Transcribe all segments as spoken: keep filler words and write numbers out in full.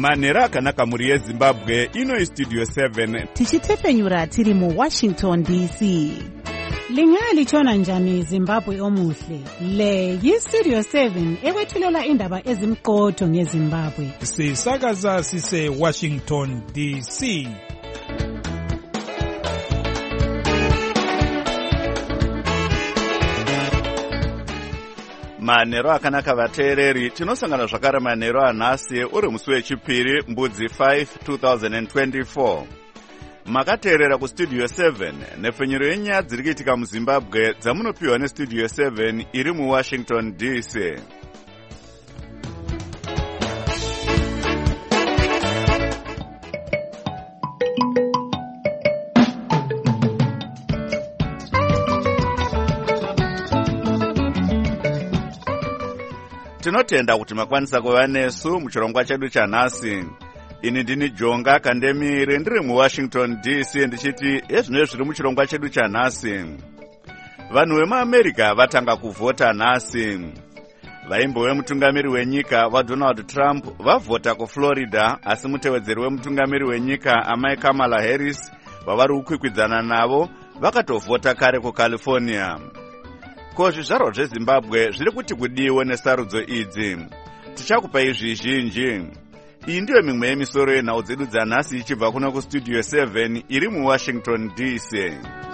Manera akanaka muri yeZimbabwe ino Studio seven. Tichitefenyura tiri mu Washington D C. Lingali chona njani Zimbabwe omuhle. Le yi Studio seven ewethulela indaba ezimqotho ngeZimbabwe. Sisakaza sise Washington D C. Manero akanaka vateereri, tinosangana zvakare manero anhasi uri musi wechipiri mbudzi five twenty twenty-four. Makateerera kuStudio seven nepfenyuro yenyaya dziri kuitika muZimbabwe dzamunopiwa neStudio seven iri muWashington D C. Tinotenda kuti makwanisa kuva nesu muchirongwa chedu chanhasi. Ini ndini Jonga Kandemire ndiri muWashington D C ndichiti ezvino zviri muchirongwa chedu chanhasi. Vanhu vemuAmerica vatanga kuvhota nhasi. Vaimbo vemutungamiri wenyika vaDonald Trump vavhota kuFlorida, asi mutevedzeri wemutungamiri wenyika amai Kamala Harris vavari kukwikwidzana navo vakatovhota kare kuCalifornia. Ko zvizvarwa zveZimbabwe zviri kuti kudiwe nesarudzo idzi. Tichakupa izvi zhinji. Iyi ndiyo mimwe yemisoro yenhau dzedu dzanhasi ichibva kuno kuStudio seven iri muWashington D C.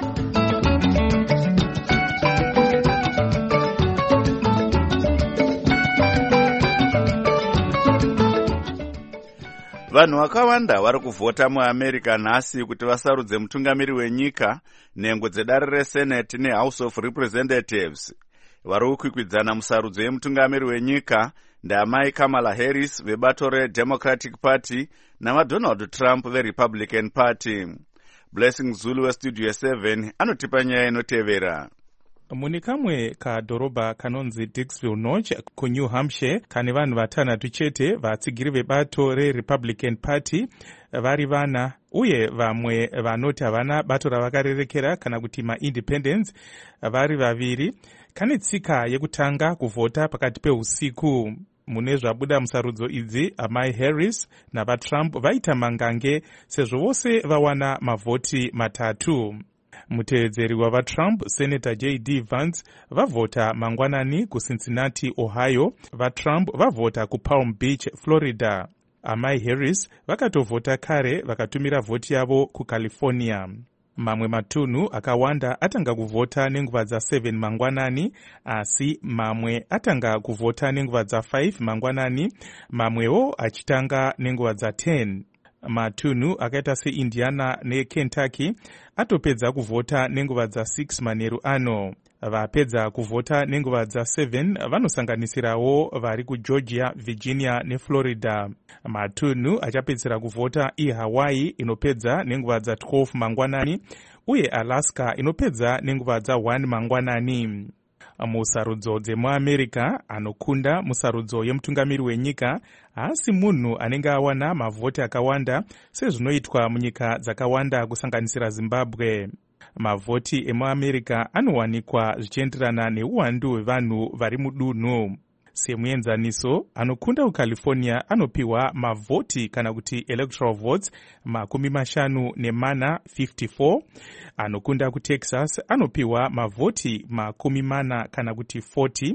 Vanhu vakawanda vari kuvhota muAmerica nhasi kuti vasarudze mutungamiri wenyika, nhengo dzedare reSenate neHouse of Representatives. Vari kukwikwidzana musarudzo yemutungamiri wenyika ndaamai Kamala Harris vebato reDemocratic Party navaDonald Trump veRepublican Party. Blessing Zulu weStudio seven anotipa nyaya inotevera. Muni kamwe kadhorobha kanonzi Dixville Notch kuNew Hampshire kane vanhu vatanhatu chete vatsigiri vebato reRepublican Party vari vana, uye vamwe vanoti havana bato ravakarerekera kana kuti maindependents vari vaviri. Kane tsika yekutanga kuvhota pakati peusiku. Mune zvabuda musarudzo idzi, amai Harris navaTrump vaita mangange sezvo vose vawana mavhoti matatu. Mutevedzeri wavaTrump, Senator J D Vance, vavhota mangwanani kuCincinnati, Ohio. VaTrump vavhota kuPalm Beach, Florida. Amai Harris vakatovhota kare vakatumira vhoti yavo kuCalifornia. Mamwe matunhu akawanda atanga kuvhota nenguva dza seven mangwanani, asi mamwe atanga kuvhota nenguva dza five mangwanani, mamwewo achitanga nenguva dza ten. Matunhu akaita seIndiana neKentucky atopedza kuvhota nenguva dza six manheru ano. Vapedza kuvhota nenguva dza seven vanosanganisirawo vari kuGeorgia, Virginia neFlorida. Matunhu achapedzera kuvhota iHawaii inopedza nenguva dza twelve mangwanani, uye Alaska inopedza nenguva dza one mangwanani. Musarudzo dzemuAmerica anokunda musarudzo yemutungamiri wenyika haasi munhu anenge awana mavhoti akawanda sezvinoitwa munyika dzakawanda kusanganisira Zimbabwe. Mavhoti emuAmerica anowanikwa zvichienderana neuwandu hwevanhu vari mudunhu. Semuenzaniso, anokunda kuCalifornia anopiwa mavhoti kana kuti electoral votes makumi mashanu nemana fifty-four. Anokunda kuTexas anopiwa mavhoti makumi mana kana kuti forty.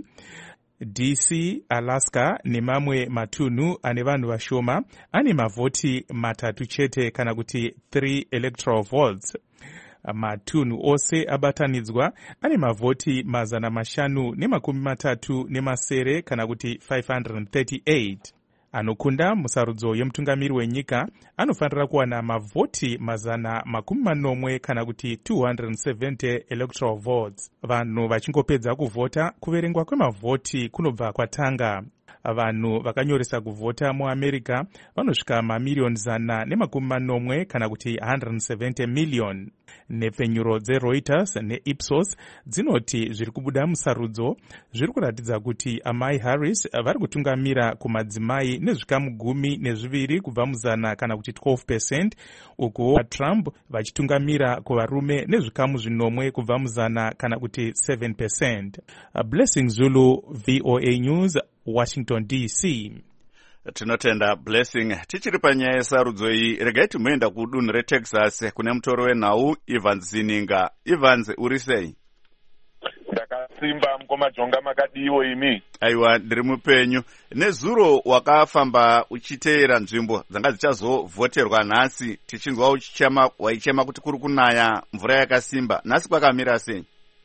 D C, Alaska nemamwe matunhu ane vanhu vashoma ane mavhoti matatu chete kana kuti three electoral votes. Matunhu ose abatanidzwa ane mavhoti mazana mashanu nemakumi matatu nemasere kana kuti five hundred thirty-eight. Anokunda musarudzo yemutungamiri wenyika anofanira kuwana mavhoti mazana makumi manomwe kana kuti two hundred seventy electoral votes. Vanhu vachingopedza kuvhota, kuverengwa kwemavhoti kunobva kwatanga. Vanhu vakanyoresa kuvhota muAmerica vanosvika mamiliyoni zana nemakumi manomwe kana kuti one hundred seventy million. Nepfenyuro dzeReuters neIpsos dzinoti zviri kubuda musarudzo zviri kuratidza kuti amai Harris vari kutungamira kumadzimai nezvikamu gumi nezviviri kubva muzana kana kuti twelve percent, uku Trump vachitungamira kuvarume nezvikamu zvinomwe kubva muzana kana kuti seven percent. Blessing Zulu, V O A News, Washington D C. Tinotenda Blessing. Tichiri panyaya yesarudzo iyi, regai timboenda kudunhu reTexas kune mutoro wenhau Evans Zininga. Evans, uri sei? Ndakasimba mukoma Jonga, makadiwo imi? Aiwa, ndiri mupenyu. Nezuro wakafamba uchiteera nzvimbo dzanga dzichazovhoterwa nhasi, tichinzwa uchichema waichema kuti kuri kunaya mvura yakasimba. Nhasi kwakamira sei?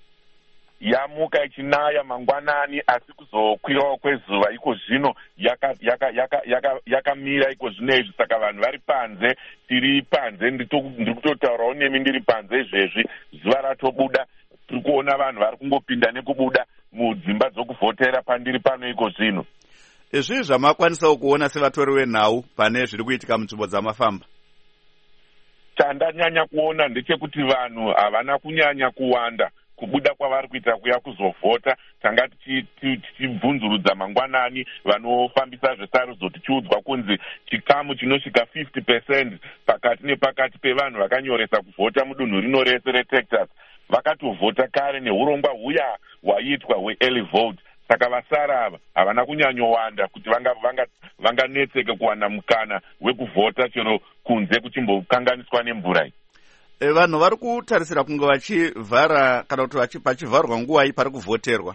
Yamuka ichinaya mangwanani, asi kuzokwirawo kwezuva iko zvino yakamira yaka, yaka, yaka, yaka iko zvino izvi. Saka vanhu vari panze, tiri panze, ndiri kutotaurawo nemi ndiri panze izvezvi. Zuva ratobuda, tiri kuona vanhu vari kungopinda nekubuda mudzimba dzokuvhotera pandiri pano iko zvino. Izvi zvamakwanisawo kuona sevatori venhau pane zviri kuitika munzvimbo dzamafamba? Chandanyanya kuona ndechekuti vanhu havana kunyanya kuwanda kubuda kwavari kuita kuya kuzovhota. Tanga tichibvunzurudza mangwanani vanofambisa zvesarudzo tichiudzwa kunzi chikamu chinosvika fifty percent pakati nepakati pevanhu vakanyoresa kuvhota mudunhu rino rese reTexas vakatovhota kare neurongwa huya hwaitwa hwe-early vote. Saka vasara ava havana kunyanyowanda kuti vanganetseke vanga kuwana mukana wekuvhota chero kunze kuchimbokanganiswa nemvura iyi. E, vanhu vari kutarisira kunge vachivhara kana kuti pachivharwa nguva pari kuvhoterwa?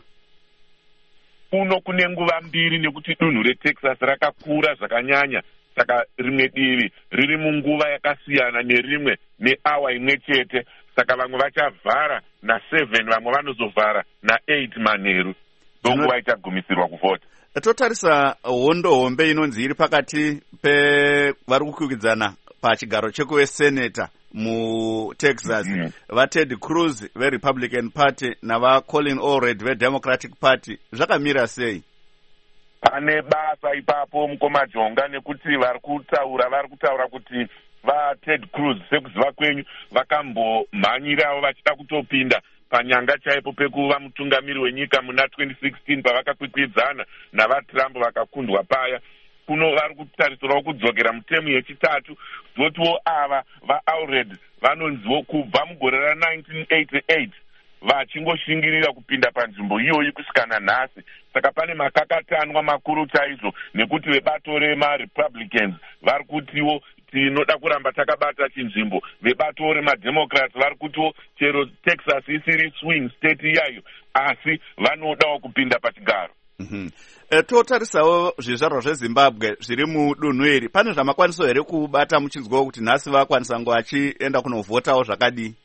Kuno kune nguva mbiri nekuti dunhu reTexas rakakura zvakanyanya. Saka rimwe divi riri munguva yakasiyana nerimwe neawa imwe chete. Saka vamwe vachavhara na seven, vamwe vanozovhara na eight manheru. Ndonguva ichagumisirwa kuvhota. Totarisa hondo hombe inonzi iri pakati pevari kukwikwidzana pachigaro chekuweseneta muTexas, mm -hmm. vaTed Cruz veRepublican Party navaColin Allred veDemocratic Party. Zvakamira sei? Pane basa ipapo mukoma Jonga, nekuti vari kutaura vari kutaura kuti vaTed Cruz sekuziva kwenyu vakambomhanyirawo vachida kutopinda panyanga chaipo pekuva mutungamiri wenyika muna twenty sixteen pavakakwikwidzana navaTrump vakakundwa paya. Kuno vari kutarisirawo kudzokera mutemu yechitatu. Zotiwo ava vaAllred vanonziwo kubva mugore ra-nineteen eighty-eight vachingoshingirira kupinda panzvimbo iyoyi kusvika nanhasi. Saka pane makakatanwa makuru chaizvo, nekuti vebato remaRepublicans vari kutiwo tinoda kuramba takabata chinzvimbo. Vebato remademocrats vari kutiwo chero Texas isiri swing state iyayo, asi vanodawo kupinda pachigaro. Mm -hmm. E, totarisawo zvizvarwa zveZimbabwe zviri mudunhu iri. Pane zvamakwaniso here kubata muchinzwawo kuti nhasi vakwanisa ngo vachienda kunovhotawo zvakadii?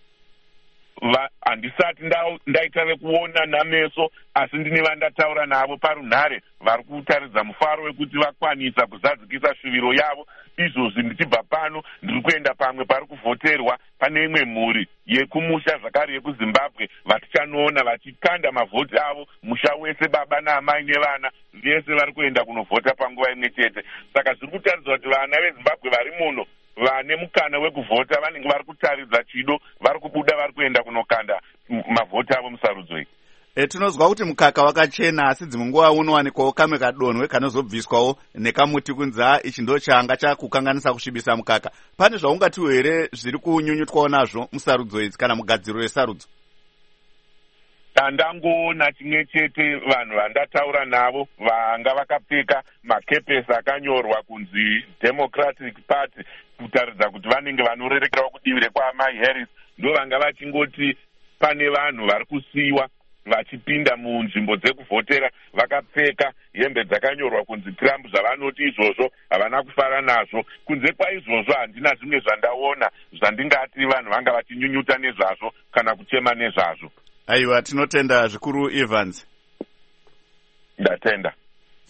Handisati ndaita vekuona nameso, asi ndine vandataura navo parunhare vari kutaridza mufaro wekuti vakwanisa kuzadzikisa shuviro yavo. Izvozvi ndichibva pano ndiri kuenda pamwe pari kuvhoterwa pane imwe mhuri yekumusha zvakare yekuZimbabwe vatichanoona vachikanda mavhoti avo. Musha wese, baba naamai nevana vese vari kuenda kunovhota panguva imwe chete. Saka zviri kutaridza kuti vana veZimbabwe vari muno vane mukana wekuvhota vanenge vari kutaridza chido, vari kubuda vari kuenda kunokanda mavhoti avo musarudzo iyi. E, tinozwa kuti mukaka wakachena, asi dzimwe nguva unowanikwawo kamwe kadonhwe kanozobviswawo nekamuti kunzi ichi ndo changa chakukanganisa kusvibisa mukaka. Pane zvaungatiwo here zviri kunyunyutwawo nazvo musarudzo idzi kana mugadziro yesarudzo? Tandangoona chimwe chete vanhu vandataura navo vanga vakapfeka makepesi akanyorwa kunzi Democratic Party kutaridza kuti vanenge vanorerekerawo kudivi rekwaamai Harris. Ndo vanga vachingoti pane vanhu vari kusiyiwa vachipinda munzvimbo dzekuvhotera vakapfeka hembe dzakanyorwa kunzi Trump. Zvavanoti izvozvo havana kufara nazvo. Kunze kwaizvozvo handina zvimwe zvandaona zvandingati vanhu vanga vachinyunyuta nezvazvo kana kuchema nezvazvo. Aiwa, tinotenda zvikuru Evans. Ndatenda.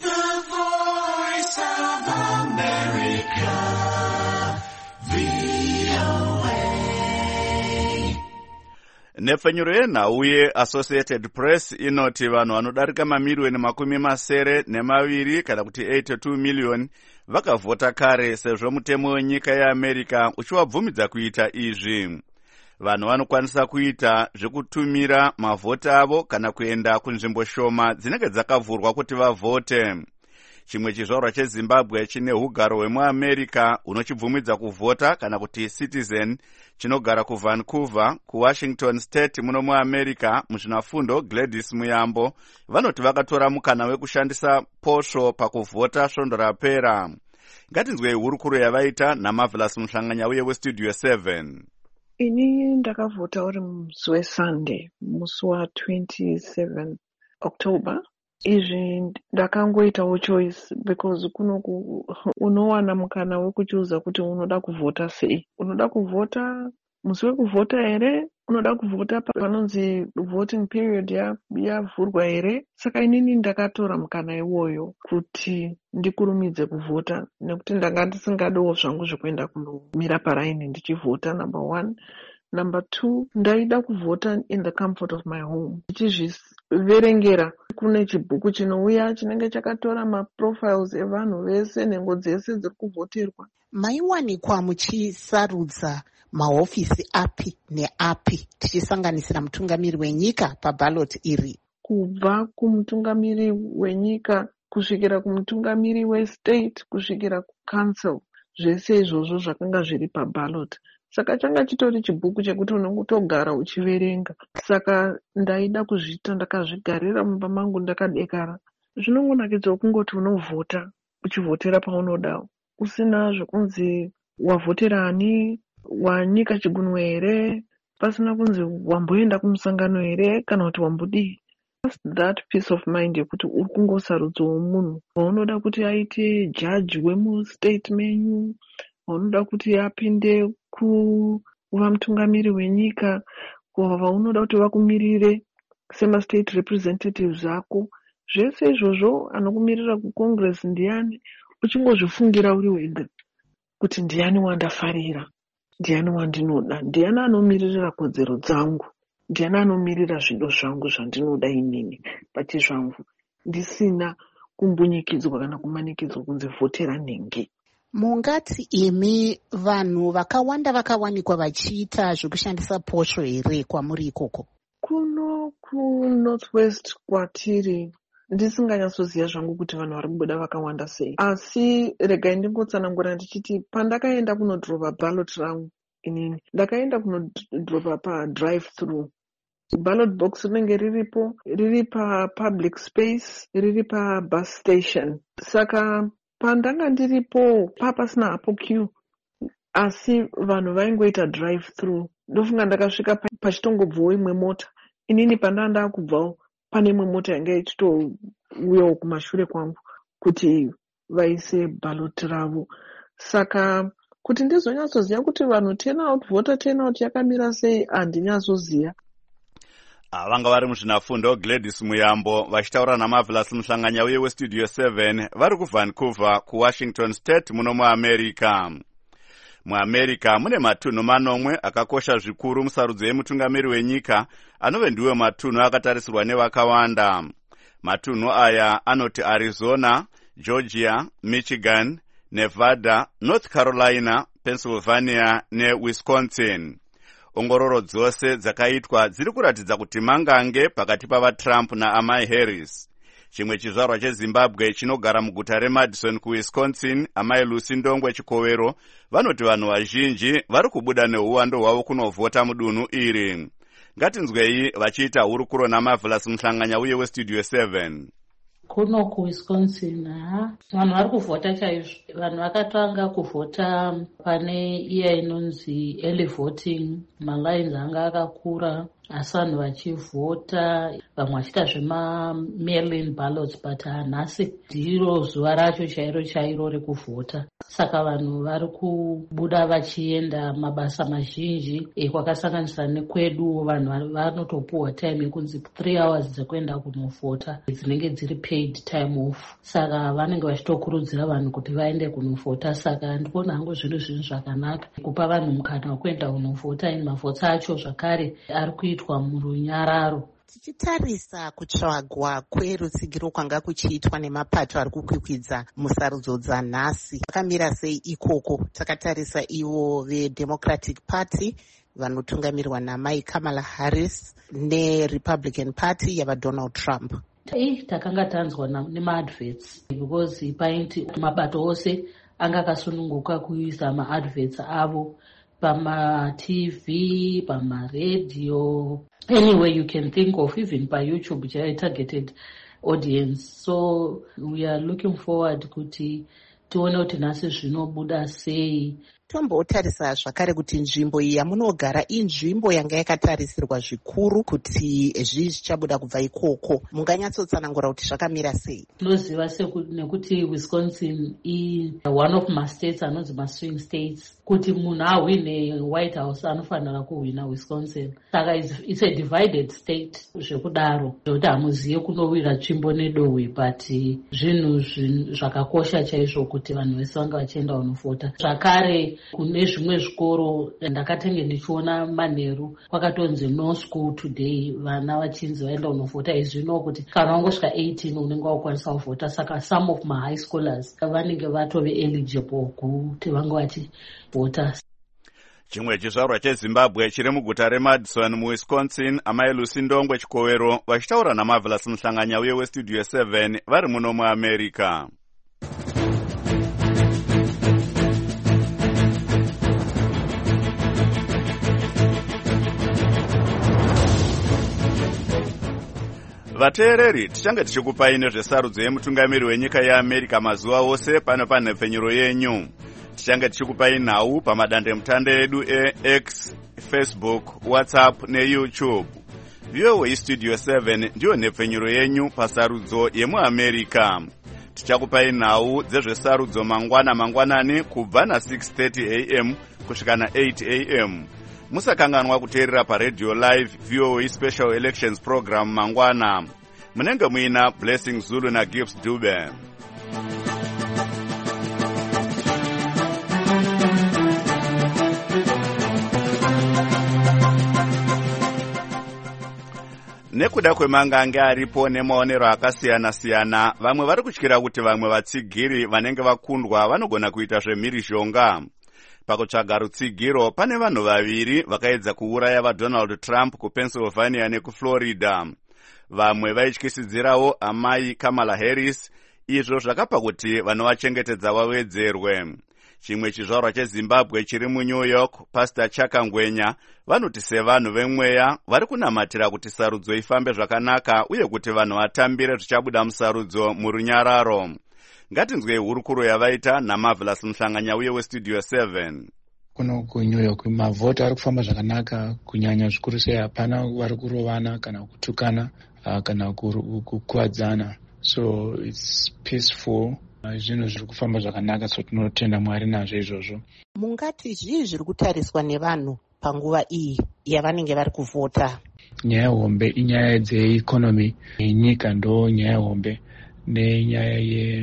Nepfenyuro yenhau yeAssociated Press inoti vanhu vanodarika mamiliyoni makumi masere nemaviri kana kuti eighty-two million vakavhota kare, sezvo mutemo wenyika yeAmerica uchivabvumidza kuita izvi. Vanhu vanokwanisa kuita zvekutumira mavhoti avo kana kuenda kunzvimbo shoma dzinenge dzakavhurwa kuti vavhote. chimwe chizvarwa chezimbabwe chine ugaro hwemuamerica unochibvumidza kuvhota kana kuti citizen chinogara kuvancouver kuwashington state muno muamerica. muzvinafundo Gladys Muyambo vanoti vakatora mukana wekushandisa posvo pakuvhota svondo rapera. Ngatinzwei hurukuro yavaita naMarvelous Muhlanganya uye westudio seven. Ini ndakavhota uri musi weSunday musi wa27 October. Izvi ndakangoitawo choice because kunoku unowana mukana wekuchuza kuti unoda kuvhota sei. Unoda kuvhota musi wekuvhota here, unoda kuvhota panonzi voting period yavhurwa here. Saka inini ndakatora mukana iwoyo kuti ndikurumidze kuvhota nekuti ndanga ndisingadiwo zvangu zvekuenda kunomira paraini ndichivhota. Number one. Number two, ndaida kuvhota in the comfort of my home. Ndichizviverengera kune chibhuku chinouya chinenge chakatora maprofiles evanhu vese nengo dzese dziri kuvhoterwa. Maiwanikwa muchisarudza mahofisi api neapi tichisanganisira mutungamiri wenyika paballot iri? Kubva kumutungamiri wenyika kusvikira kumutungamiri westate kusvikira kucouncil, zvese izvozvo zvakanga zviri paballot. Saka changa chitori chibhuku chekuti unongotogara uchiverenga. Saka ndaida kuzviita ndakazvigarira mumba mangu ndakadekara. Zvinongonakidza kungoti unovhota uchivhotera paunoda, usina zvekunzi wavhotera ani, wanyika chigunwe here, pasina kunzi wamboenda kumusangano here kana kuti wambodii. That peace of mind yekuti uri kungosarudzawo munhu waunoda kuti aite judge wemustate menyu, waunoda kuti apinde kuva mutungamiri wenyika, vaunoda kuti vakumirire semastate representatives ako. Zvese izvozvo anokumirira kucongress ndiani, uchingozvifungira uri wega kuti ndiani wandafarira, ndiani wandinoda, ndiani anomirira kodzero dzangu, ndiani anomirira zvido zvangu zvandinoda inini pachizvangu, ndisina kumbunyikidzwa kana kumanikidzwa kunzi vhotera nhingi. Mungati imi vanhu vakawanda vakawanikwa vachiita zvekushandisa posho here kwamuri ikoko? Kuno kunorthwest kwatiri ndisinganyasoziva zvangu kuti vanhu vari kubuda vakawanda sei, asi regai ndingotsanangura ndichiti pandakaenda kunodhirova ballot rangu inini ndakaenda kunodhirova padrive through. Ballot box rinenge riripo, riri papublic space, riri pabus station. Saka pandanga ndiripo papasina hapo queue, asi vanhu vaingoita drive through. Ndofunga ndakasvika pachitongobvawo imwe mota, inini pandanda kubvawo pane imwe mota yanga ichitouyawo kumashure kwangu kuti vaise ballot ravo. Saka kuti ndizonyatsoziva kuti vanhu turnout, voter turnout yakamira sei, handinyazoziva. Vanga vari muzvinafundo Gladys Muyambo vachitaura naMarvelous Muhlanganya uye westudio seven vari kuvancouver kuwashington state muno muamerica. Muamerica mune matunhu manomwe akakosha zvikuru musarudzo yemutungamiri wenyika anove ndiwo matunhu akatarisirwa nevakawanda. Matunhu aya anoti Arizona, Georgia, Michigan, Nevada, North Carolina, Pennsylvania neWisconsin. Ongororo dzose dzakaitwa dziri kuratidza kuti mangange pakati pavaTrump naamai Harris. Chimwe chizvarwa cheZimbabwe chinogara muguta reMadison kuWisconsin, amai Lucy Ndongwe Chikowero, vanoti vanhu vazhinji vari kubuda neuwando hwavo kunovhota mudunhu iri. Ngatinzwei vachiita hurukuro naMarvelous Muhlanganya uye westudio seven. Kuno kuWisconsin vanhu vari kuvhota chaizvo. Vanhu vakatanga kuvhota pane iya inonzi early voting, malines anga akakura asi vanhu vachivhota, vamwe vachiita zvema-mail-in ballots, but nhasi ndiro zuva racho chairo chairo rekuvhota. Saka vanhu vari kubuda vachienda mabasa mazhinji kwakasanganisira nekwedu. Vanhu vanotopuwa time yekunzi three hours dzekuenda kunovhota dzinenge dziri paid time off. Saka vanenge vachitokurudzira vanhu kuti vaende kunovhota. Saka ndikuona hangu zvinhu zvinhu zvakanaka kupa vanhu mukana wekuenda kunovhota. Ini mavhotsa acho zvakare ari kuitwa murunyararo. Tichitarisa kutsvagwa kwerutsigiro kwanga kuchiitwa nemapato ari kukwikwidza musarudzo dzanhasi, vakamira sei ikoko? Takatarisa ivo veDemocratic Party vanotungamirwa namai Kamala Harris neRepublican Party yavaDonald Trump. ei takanga tanzwa nemaadverts because painti mabato ose anga akasununguka kuisa maadverts avo pama-tv, pama-radio, anywhere you can think of, even by YouTube, targeted audience. So we are looking forward kuti tione kuti nhasi zvinobuda sei. Tombotarisa zvakare kuti nzvimbo iyi yamunogara inzvimbo yanga yakatarisirwa zvikuru kuti zvii zvichabuda kubva ikoko. Munganyatsotsanangura kuti zvakamira sei? Tinoziva nekuti Wisconsin is one of my states anonzi maswing states. Kuti munhu ahwine White House anofanira kuhwina Wisconsin. Saka it's a divided state zvekudaro. Zvekuti hamuziye kunowira tsvimbo nedohwe, but zvinhu zvakakosha chaizvo kuti vanhu vese vanga vachienda kunovhota. Zvakare kune zvimwe zvikoro ndakatenge ndichiona manheru kwakatonzi no school today, vana vachinzi vaenda kunovhota. Izvino kuti kana wangosvika eighteen unenge wakwanisa kuvhota. Saka some of my high scholars vanenge vatove eligible kuti vange vachivhota. Chimwe chizvarwa cheZimbabwe chiri muguta reMadison muWisconsin, amai Lucy Ndongwe Chikovero vachitaura naMarvelous Muhlanganya uye weStudio seven vari muno muAmerica. Vateereri, tichange tichikupai nezvesarudzo yemutungamiri wenyika yeAmerica mazuva ose pano panhepfenyuro yenyu. Tichange tichikupai nhau pamadandemutande edu eX, Facebook, WhatsApp neYouTube. V O A Studio seven ndiyo nhepfenyuro yenyu pasarudzo yemuAmerica. Tichakupai nhau dzezvesarudzo mangwana mangwanani kubva na six thirty a m kusvika na eight a m Musakanganwa kuteerera paRadio Live V O A Special Elections Program mangwana. Munenge muina Blessing Zulu na Gibbs Dube. Nekuda kwemangange aripo nemaonero akasiyana-siyana, vamwe vari kutyira kuti vamwe vatsigiri vanenge vakundwa vanogona kuita zvemhirizhonga. Pakutsvaga rutsigiro, pane vanhu vaviri vakaedza kuuraya vaDonald Trump kuPennsylvania nekuFlorida. Vamwe vaityisidzirawo amai Kamala Harris, izvo zvakapa kuti vanovachengetedza vawedzerwe. Chimwe chizvarwa cheZimbabwe chiri muNew York, Pastor Chaka Ngwenya, vanoti sevanhu vemweya vari kunamatira kuti sarudzo ifambe zvakanaka uye kuti vanhu vatambire zvichabuda musarudzo murunyararo. Ngatinzwe hurukuro yavaita naMarvelous Muhlanganya uye weStudio seven. Kuno kuNew York mavhoti ari kufamba zvakanaka, kunyanya zvikuru sei hapana vari kurovana kana kutukana kana kukuwadzana. So it's peaceful. Zvinhu zviri kufamba zvakanaka, so tinotenda Mwari nazvo izvozvo. Mungati zvii zviri kutariswa nevanhu panguva iyi yavanenge vari kuvhota? Nyaya hombe inyaya dzeikonomi yenyika, ndo nyaya hombe, nenyaya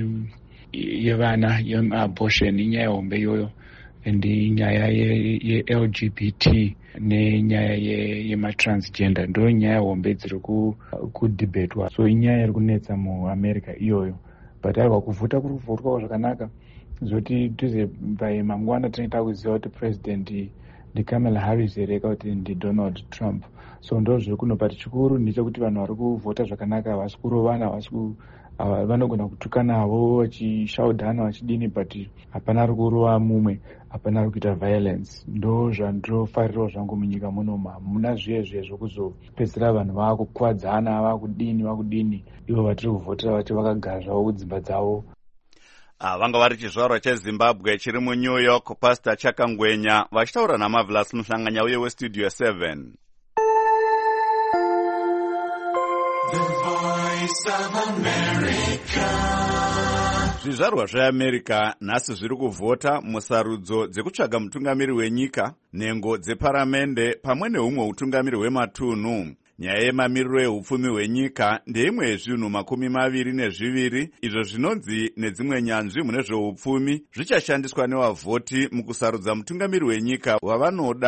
yevana yeabortion inyaya hombe iyoyo, ndi nyaya ye-L G B T nenyaya yematransgender, ndo nyaya hombe dziri kudhibatwa. So inyaya iri kunetsa muAmerica iyoyo. But aiwa kuvhota kuri kuvhotwa zvakanaka, zvoti tuze by mangwana tinoita kuziva kuti president ndiKamala Harris here kuti ndiDonald Trump. So ndo zviri kuno, but chikuru ndechekuti vanhu vari kuvhota zvakanaka, havasi kurovana, havasi vanogona kutukanavo vachishaudhana vachidini, but hapana ari kurova mumwe, hapana ari kuita violence. Ndo zvandinofarirawo zvangu munyika munoma, hamuna zviye zviye zvokuzopedzera vanhu vakukwadzana, vakudini vakudini, ivo vatiri kuvhotera vati vakagara zvavo kudzimba dzavo. Vanga vari chizvarwa cheZimbabwe chiri muNew York, Pastor Chaka Ngwenya vachitaura naMarvelous Muhlanganya uye weStudio seven. The Voice of America. Zvizvarwa zveAmerica nhasi zviri kuvhota musarudzo dzekutsvaga mutungamiri wenyika, nhengo dzeparamende pamwe neumwe utungamiri hwematunhu. Nyaya yemamiriro ehupfumi hwenyika ndeimwe yezvinhu makumi maviri nezviviri izvo zvinonzi nedzimwe nyanzvi mune zvehupfumi zvichashandiswa nevavhoti mukusarudza mutungamiri wenyika wavanoda.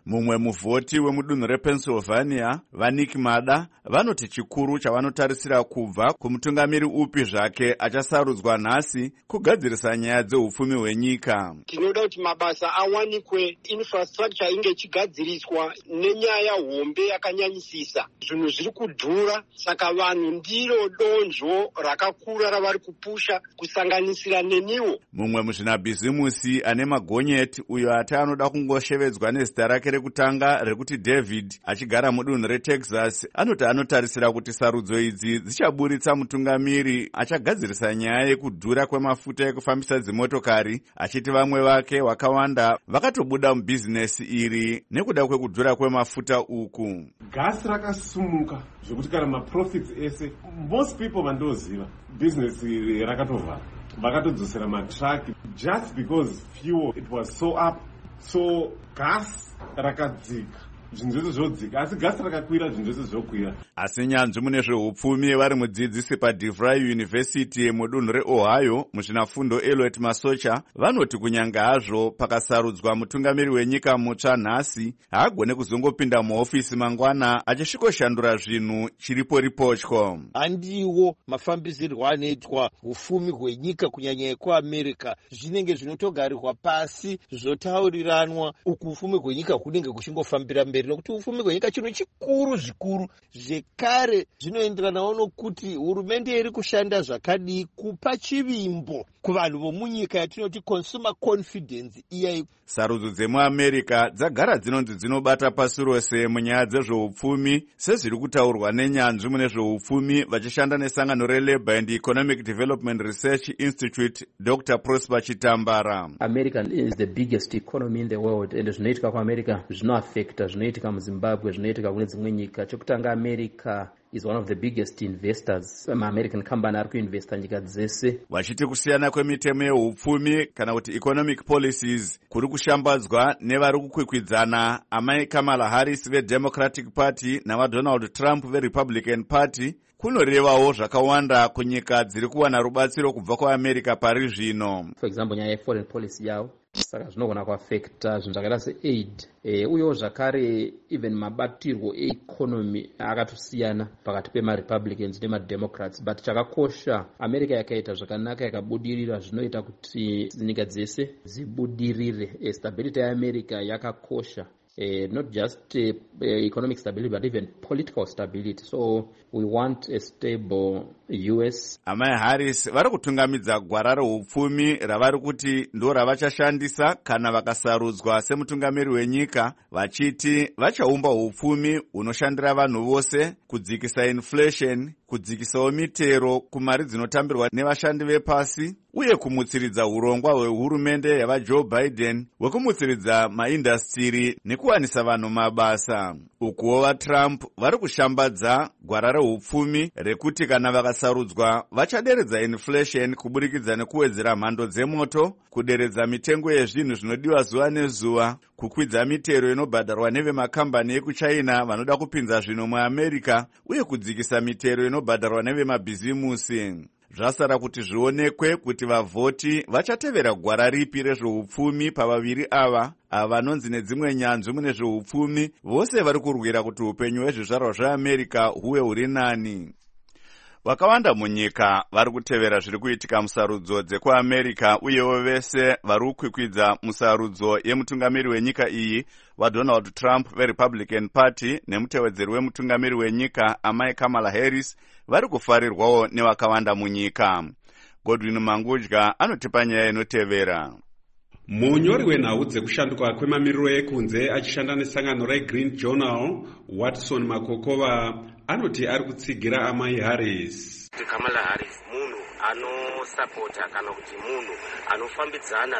Mumwe muvhoti wemudunhu rePennsylvania, vaNick Mada, vanoti chikuru chavanotarisira kubva kumutungamiri upi zvake achasarudzwa nhasi kugadzirisa nyaya dzeupfumi hwenyika. Tinoda kuti mabasa awanikwe, infrastructure inge ichigadziriswa nenyaya hombe yakanyanyisisa. Zvinhu zviri kudhura, saka vanhu ndiro donzvo rakakura ravari kupusha kusanganisira neniwo. Mumwe muzvinabhizimusi ane magonyeti uyo ati anoda kungoshevedzwa nezita rake rekutanga rekuti David achigara mudunhu reTexas anoti anotarisira kuti sarudzo idzi dzichaburitsa mutungamiri achagadzirisa nyaya yekudhura kwemafuta ekufambisa dzimotokari, achiti vamwe vake wakawanda vakatobuda mubhizinesi iri nekuda kwekudhura kwemafuta uku. Gasi rakasumuka zvekuti kana maprofits ese most people vandoziva bhizinesi rakatovhara, vakatodzosera matraki just because fuel it was so up, so gas rakadzika, zvinhu zvese zvodzika, asi gasi rakakwira, zvinhu zvese zvokwira. Asi nyanzvi mune zveupfumi vari mudzidzisi paDeVry University mudunhu reOhio muzvinafundo Elliot Masocha vanoti kunyanga hazvo pakasarudzwa mutungamiri wenyika mutsva nhasi haagone kuzongopinda muhofisi mangwana achisvikoshandura zvinhu chiripo ripotyo. Handiwo mafambisirwo anoitwa ufumi hwenyika kunyanya yekuAmerica zvinenge zvinotogarirwa pasi zvotauriranwa uku ufumi hwenyika hunenge kuchingofambira mberi, nokuti ufumi hwenyika chinhu chikuru zvikuru zvekare zvinoenderanawo nokuti hurumende iri kushanda zvakadii kupa chivimbo kuvanhu vomunyika yatinoti consumer confidence iyai. Sarudzo dzemuAmerica dzagara dzinonzi dzinobata pasi rose munyaya dzezveupfumi sezviri kutaurwa nenyanzvi mune zveupfumi vachishanda nesangano reLabour and Economic Development Research Institute Doctor Prosper Chitambara. America is the biggest economy in the world, and zvinoitika kuAmerica zvinoaffecta zvinoitika muZimbabwe, zvinoitika kune dzimwe nyika. Chokutanga America is one of the biggest investors. Ma-American company ari kuinvesta nyika dzese. Vachiti kusiyana kwemitemo yeupfumi kana kuti economic policies kuri kushambadzwa nevari kukwikwidzana amai Kamala Harris veDemocratic Party navaDonald Trump veRepublican Party kunorevawo zvakawanda kunyika dziri kuwana rubatsiro kubva kuAmerica pari zvino. For example, nyaya yeforeign policy yavo saka zvinogona kuaffecta zvinhu zvakaita seaid e, uyewo zvakare even mabatirwo eeconomy akatosiyana pakati pemarepublicans nemademocrats, but chakakosha America yakaita zvakanaka yakabudirira zvinoita kuti nyika dzese dzibudirire. E, stability yaAmerica yakakosha. Uh, not just uh, uh, economic stability, but even political stability. So we want a stable U S. Amai Harris vari kutungamidza gwara reupfumi ravari kuti ndo ravachashandisa kana vakasarudzwa semutungamiri wenyika, vachiti vachaumba upfumi hunoshandira vanhu vose, kudzikisa inflation, kudzikisawo mitero kumari dzinotambirwa nevashandi vepasi, uye kumutsiridza urongwa hwehurumende yavaJoe Biden hwekumutsiridza maindastiri nekuwanisa vanhu mabasa. Ukuwo vaTrump vari kushambadza gwara reupfumi rekuti kana vakasarudzwa vachaderedza inflation kuburikidza nekuwedzera mhando dzemoto, kuderedza mitengo yezvinhu zvinodiwa zuva nezuva, kukwidza mitero inobhadharwa nevemakambani ekuChina vanoda kupinza zvinhu muAmerica, uye kudzikisa mitero inobhadharwa nevemabhizimusi. Zvasara kuti zvionekwe kuti vavhoti vachatevera gwara ripi rezveupfumi pavaviri ava, ava vanonzi nedzimwe nyanzvi mune zveupfumi vose vari kurwira kuti upenyu hwezvizvarwa zveAmerica huve huri nani. Vakawanda munyika vari kutevera zviri kuitika musarudzo dzekuAmerica, uyewo vese vari kukwikwidza musarudzo yemutungamiri wenyika iyi vaDonald Trump veRepublican Party nemutevedzeri wemutungamiri wenyika amai Kamala Harris vari kufarirwawo nevakawanda munyika. Godwin Mangudya anotipa nyaya inotevera. Munyori wenhau dzekushanduka kwemamiriro ekunze achishanda nesangano reGreen Journal, Watson Makokova anoti ari kutsigira amai Harris. Kamala Harris munhu anosapota kana kuti munhu anofambidzana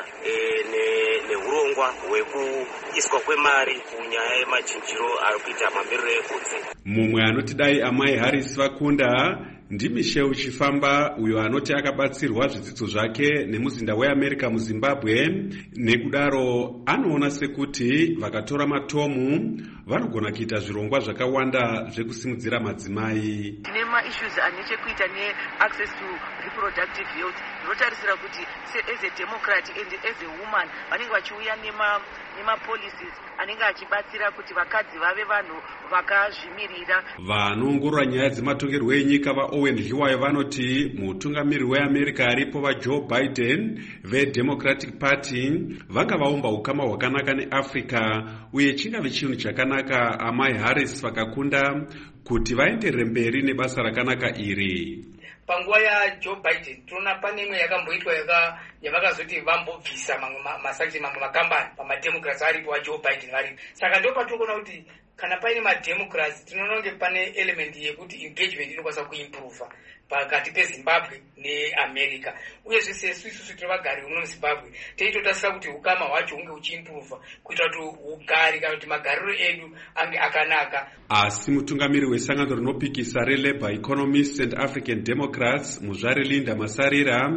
neurongwa hwekuiswa kwemari kunyaya yemachinjiro ari kuita mamiriro ekunze. Mumwe anoti dai amai Harris vakunda ndiMichelle Chifamba, uyo anoti akabatsirwa zvidzidzo zvake nemuzinda weAmerica muZimbabwe, nekudaro anoona sekuti vakatora matomu vanogona kuita zvirongwa zvakawanda zvekusimudzira madzimai. Tine maissues ane chekuita neaccess to reproductive health. Zvinotarisira kuti as a democrat and as a woman vanenge vachiuya nema nemapolicies anenge achibatsira kuti vakadzi vave vanhu vakazvimirira. Vanoongorora nyaya dzematongerwo enyika vaOwen Hiwayo vanoti mutungamiriri weAmerica aripo vaJoe Biden veDemocratic Party vanga vaumba ukama hwakanaka neAfrica uye chingave chinhu chakanaka amai Harris vakakunda kuti vaenderere mberi nebasa rakanaka iri. Panguva yaJoe Biden tinoona pane imwe yakamboitwa yavakazoti vambobvisa mamwe masachi mamwe makambani pamademocrats aripo vaJoe Biden varipo. Saka ndo patinoona kuti kana paine mademocrats tinoona kuti pane element yekuti engagement inokwanisa kuimprova pakati peZimbabwe neAmerica. Uye zvese isusu tiri vagari uno muZimbabwe teitotasira kuti ukama hwacho hunge huchiimprova kuitira kuti ugari kana kuti magariro edu ange akanaka. Asi mutungamiri wesangano rinopikisa reLabour Economists and African Democrats muzvare Linda Masarira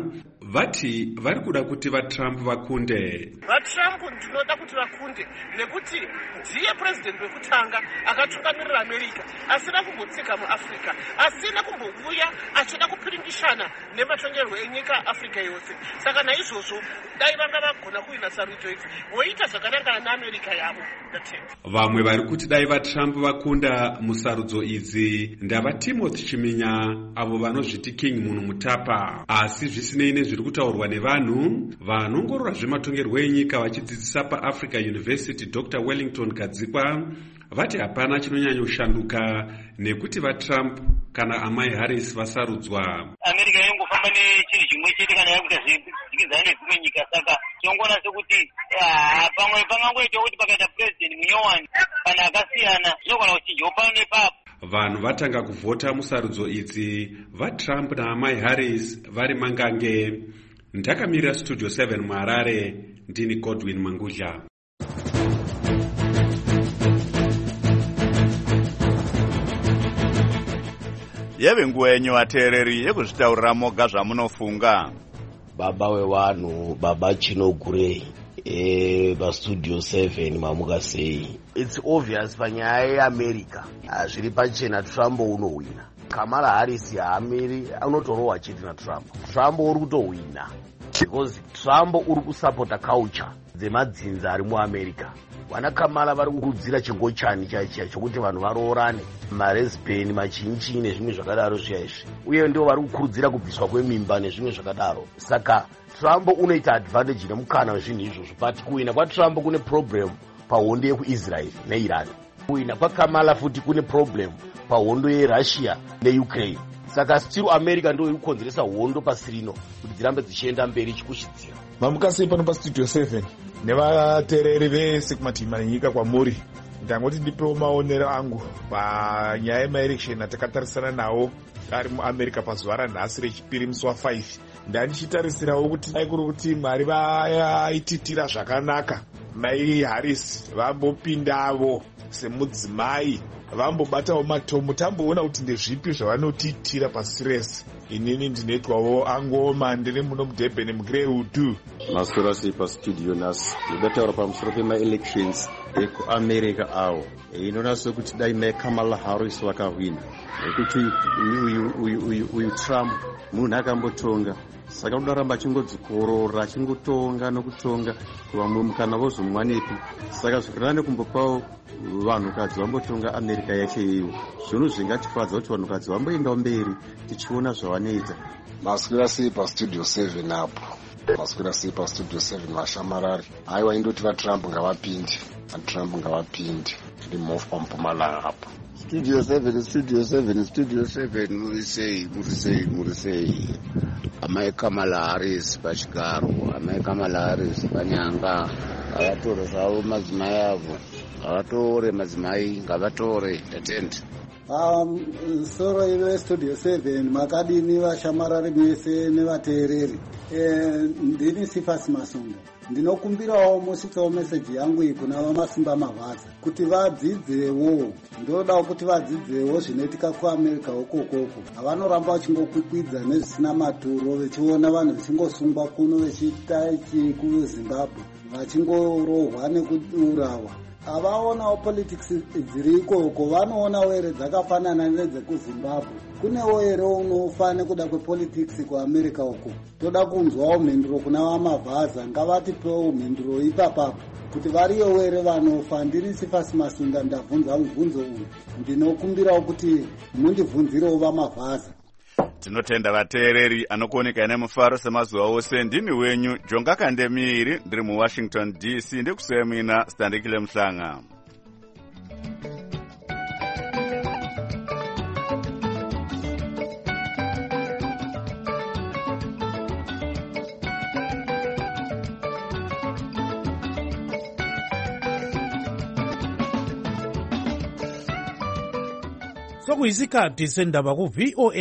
vati vari kuda kuti vaTrump vakunde. VaTrump ndinoda kuti vakunde nekuti ndiye president wekutanga akatungamirira America asina kumbotsika muAfrica, asina kumbouya achida kupiringishana nematongerwo enyika Africa yose. Saka naizvozvo dai vanga vagona kuwina sarudzo idzi voita zvakanangana neAmerica yavo. Vamwe vari kuti dai vaTrump vakunda musarudzo idzi ndava Timothy Chiminya avo vanozviti King munhu mutapa. Asi zvisinei nezviri kutaurwa nevanhu vanongorora zvematongerwo enyika vachidzidzisa paAfrica University Doctor Wellington Kadzikwa vati hapana chinonyanya kushanduka nekuti vaTrump kana amai Harris vasarudzwa. America yongofamba nechinhu chimwe chete kana yakuita zvidzikidzana nedzimwe nyika, saka tinongona sekuti pamwe pangangoita kuti pakaita president munyowani kana akasiyana zvinogona kuchinjawo pano nepapo. Vanhu vatanga kuvhota musarudzo idzi vaTrump naamai Harris vari mangange. Ndakamirira Studio seven muHarare, ndini Godwin Mangudla. Yeve nguva yenyu vateereri yekuzvitaurira moga zvamunofunga. Baba wevanhu, baba Chinogure e paStudio seven mamuka sei. It's obvious panyaya yeAmerica zviri pachena Trump unowina. Kamala Harris haamiri unotorohwa chete naTrump. Trump uri kutowina because Trump uri kusapota culture dzemadzinza ari muAmerica. Vana Kamala vari kukurudzira chingochani chaichiya chokuti vanhu varoorane, maresbeni, machinchi nezvimwe zvakadaro zviyaizvi. Uye ndio vari kukurudzira kubviswa kwemimba nezvimwe zvakadaro. Saka Trump unoita advantage nemukana wezvinhu izvozvo. But kuwina kwaTrump kune problem pahondo yekuIsrael neIran. Kuwina kwaKamala futi kune problem pahondo yeRussia neUkraine. Saka still America ndio iri kukonzeresa hondo pasi rino kuti dzirambe dzichienda mberi chikushidzira. Mamuka sei pano paStudio seven nevateereri vese kumativi manyika kwamuri. Ndangoti ndipewo maonero angu panyaya yemaelection atakatarisana nawo ari muAmerica pazuva ranhasi rechipiri musi wafive. Ndandichitarisirawo kuti dai kuri kuti Mwari vaititira zvakanaka mai Harris vambopindavo semudzimai vambobatawo matomo tamboona kuti ndezvipi zvavanotitira pasi rese. Inini ndinoitwawo Angoma ndiri muno muDurban muGreywood. Maswera sei paStudio nhasi ndodataura pamusoro pemaelections ekuAmerica awo. Inoona sekuti dai mai Kamala Harris vakahwina nekuti uyu Trump munhu akambotonga, saka unoramba achingodzikorora achingotonga nokutonga vamwe mukana vozomwanepi. Saka zvikanana nekumbopawo vanhukadzi vambotonga America yacho iyiwo zvinhu zvingatifadza kuti vanhukadzi vamboendawo mberi tichiona zvavanoita. Maswera sei paStudio seven apo, maswera sei paStudio seven vashamarari. Haiwa indoti vaTrump ngavapinde, vaTrump ngavapinde, tiri mofu paMpumalanga apo. Studio seven, Studio seven, Studio seven, muri sei, muri sei, muri sei. Amai Kamala Harris pachigaro, amai Kamala Harris panyanga, ngavatore zvavo madzimai avo, ngavatore madzimai, ngavatore tatende. Um, soro iwe Studio seven makadini vashamarari mese nevateereri. Eh, ndini Sifasi Masunda. Ndinokumbirawo musikawo message yangu iyi kuna vamasimba mavhaza kuti vadzidzewo. Ndoda kuti vadzidzewo zvinoitika kuAmerica ukokoko. Avanoramba vachingokwikwidzwa nezvisina maturo vechiona vanhu vachingosungwa kuno vechiita ichi kuZimbabwe vachingorohwa nekuurawa. avaonawo politics dziri ikoko vanoonawo here dzakafanana nedzekuzimbabwe. Kunewo here unofane kuda kwepolitics kuamerica uko. Toda kunzwawo mhinduro kuna vamavhaza, ngavatipewo mhinduro ipapapo kuti variyo here vanofa. Ndiri Sifasi Masunda ndabvunza mubvunzo uyu, ndinokumbirawo kuti mundibvunzirewo vamavhaza. Tinotenda vateereri anokuoneka nemufaro semazuva ose. Ndini wenyu Jonga Kandemiri, ndiri muWashington D C, ndikusiyamina Standikile Mhlanga. Sokuyisikhathi sendaba ku V O A